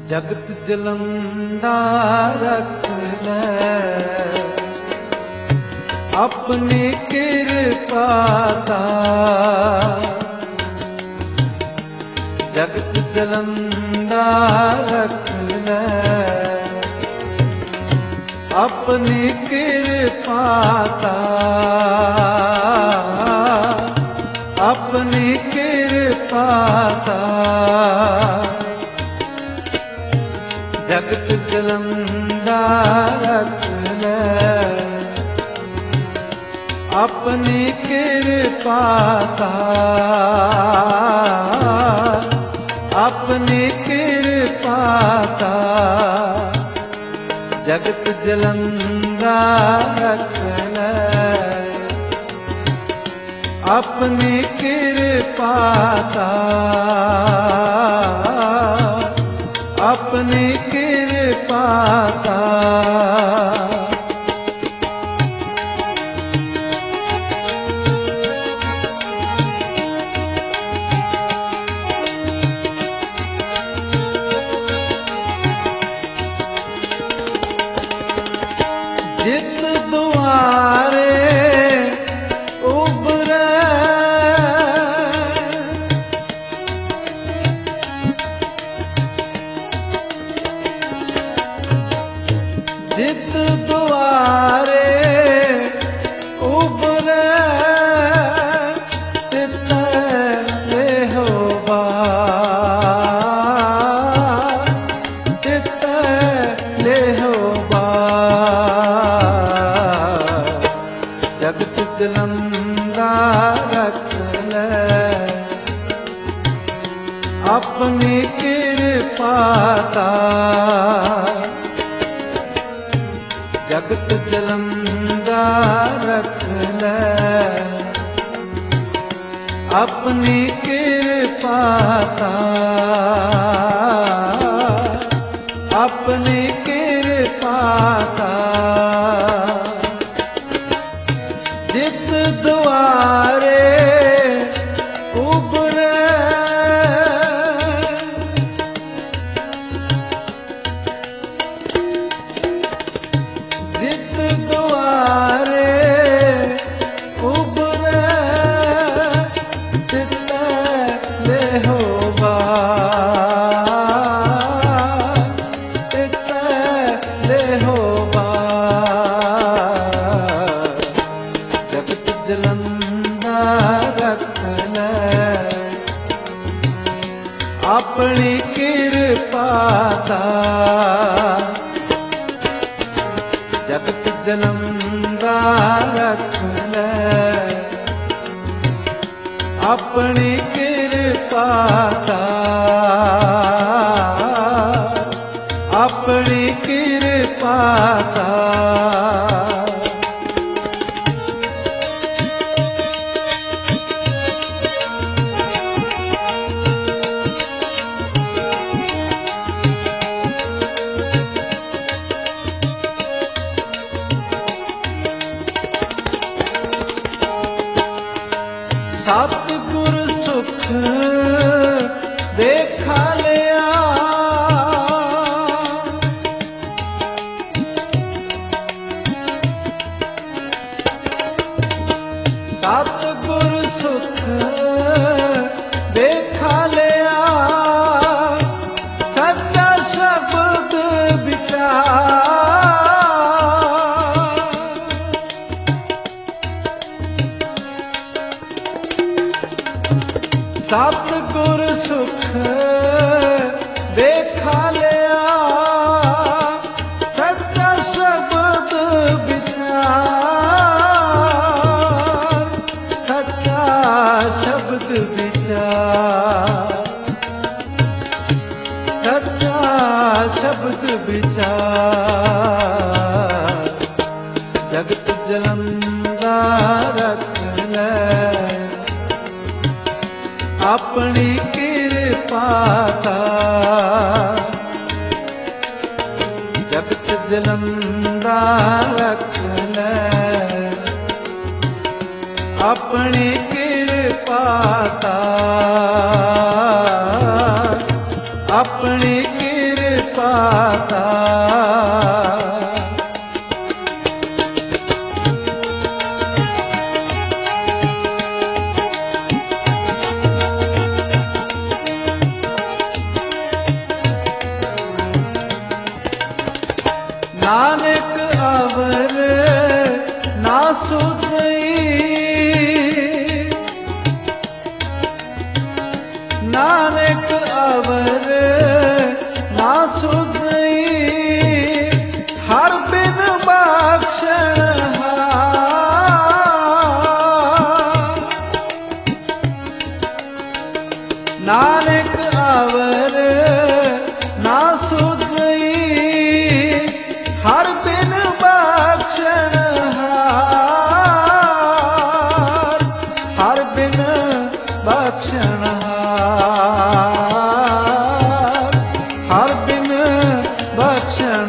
ਜਗਤ ਜਲੰਦਾ ਰਖ ਲੈ ਆਪਣੀ ਕਿਰਪਾ ਦਾ। ਜਗਤ ਜਲੰਦਾ ਰਖ ਲੈ ਆਪਣੀ ਕਿਰਪਾ ਦਾ। ਆਪਣੀ ਕਿਰਪਾ ਦਾ ਜਗਤ ਜਲੰਦਾ ਰਖ ਲੈ ਆਪਣੀ ਕਿਰਪਾ ਦਾ। ਆਪਣੀ ਕਿਰਪਾ ਦਾ ਜਗਤ ਜਲੰਦਾ ਰਖ ਲੈ ਆਪਣੀ ਕਿਰਪਾ ਦਾ। ਆਪਣੀ ਕਿਰਪਾ ਦਾ ਜਿਤ ਦੁਆਰੇ ਉਭਰੇ ਜਿਤ ਦੁਆਰੇ ਉਭਰੇ ਤਿਤੈ ਲੇਹੋਬਾ। ਤਿਤੈ ਲੇਹੋਬਾ ਜਗਤ ਜਲੰਦਾ ਰਖ ਲੈ ਆਪਣੀ ਕਿਰਪਾ ਦਾ। ਜਗਤ ਜਲੰਦਾ ਰਖ ਲੈ ਆਪਣੀ ਕਿਰਪਾ ਦਾ। ਆਪਣੀ ਕਿਰਪਾ ਦਾ ਜਿਤ ਦੁਆਰੇ ਉਭਰੇ ਜਿਤ ਦੁਆਰੇ ਉਭਰੇ ਤਿਤੈ ਲੇਹੋਬਾ। ਤਿਤੈ ਲੇਹੋਬਾ ਜਗਤ ਜਲੰਦਾ ਰਖ ਲੈ ਆਪਣੀ ਕਿਰਪਾ ਦਾ। ਜਗਤ ਜਲੰਦਾ ਰਖ ਲੈ ਆਪਣੀ ਕਿਰਪਾ ਦਾ। ਆਪਣੀ ਕਿਰਪਾ ਦਾ ਸਤਿਗੁਰ ਸੁਖ ਦੇਖਾ ਲਿਆ। ਸਤਿਗੁਰ ਸੁਖ ਦੇਖਾ ਲਿਆ ਸੱਚਾ ਸ਼ਬਦ ਵਿਚਾਰ। ਸਤਿਗੁਰ ਸੁਖ ਦੇਖਾ ਲਿਆ ਸੱਚਾ ਸ਼ਬਦ ਵਿਚਾਰ। ਸੱਚਾ ਸ਼ਬਦ ਵਿਚਾਰ। ਸੱਚਾ ਸ਼ਬਦ ਵਿਚਾਰ ਜਗਤ ਜਲੰਦਾ ਰਖ ਲੈ ਆਪਣੀ ਕਿਰਪਾ ਦਾ। ਜਗਤ ਜਲੰਦਾ ਰਖ ਲੈ ਆਪਣੀ ਕਿਰਪਾ ਦਾ। ਆਪਣੀ ਕਿਰਪਾ ਕਿਰਪਾ ਤਾ। ਨਾਨਕ ਅਵਰ ਨਾ ਸੁਝਈ, ਨਾਨਕ ਅਵਰ ਨਾ ਸੁਝਈ, ਹਰ ਬਿਨ ਬਖਸ਼ਣ ਹਾਰ। ਨਾਨਕ ਅਵਰ ਨਾ ਸੁਝਈ, ਹਰ ਬਿਨ ਬਖਸ਼ਣ ਹਾਰ, ਹਰ ਬਿਨ ਬਖਸ਼ਣ ਹਾਰ, ਹਰ ਬਿਨ ਬਖਸ਼ਣ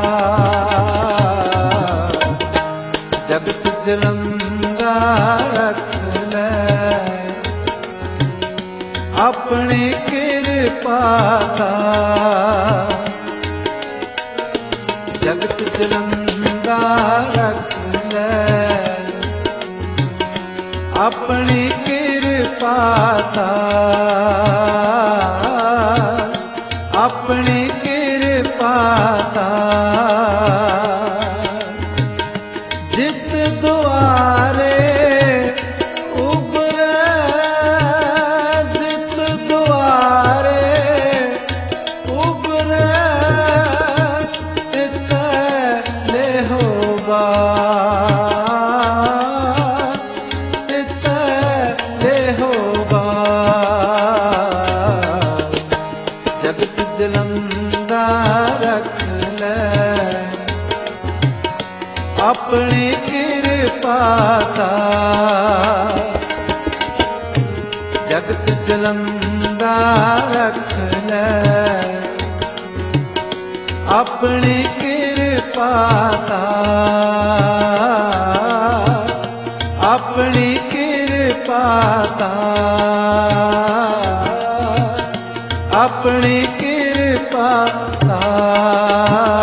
ਹਾਰ। ਜਗਤ ਜਲੰਦਾ ਰਖ ਲੈ ਆਪਣੀ ਕਿਰਪਾ ਤਾ। ਜਗਤ ਜਲੰਦਾ ਰਖ ਲੈ ਆਪਣੀ ਕਿਰਪਾ ਤਾ, ਆਪਣੀ ਕਿਰਪਾ ਤਾ। ਜਿਤ ਦੁਆਰੇ ਉਬਰੈ, ਜਿਤ ਦੁਆਰੇ ਉਬਰੈ, ਜਗਤ ਜਲੰਦਾ ਰਖ ਲੈ ਆਪਣੀ ਕਿਰਪਾ ਤਾ। ਜਗਤ ਜਲੰਦਾ ਰਖ ਲੈ ਆਪਣੀ ਕਿਰਪਾ ਤਾ, ਆਪਣੀ ਕਿਰਪਾ ਤਾ, ਆਪਣੀ ਕਿਰਪਾ ਤਾ।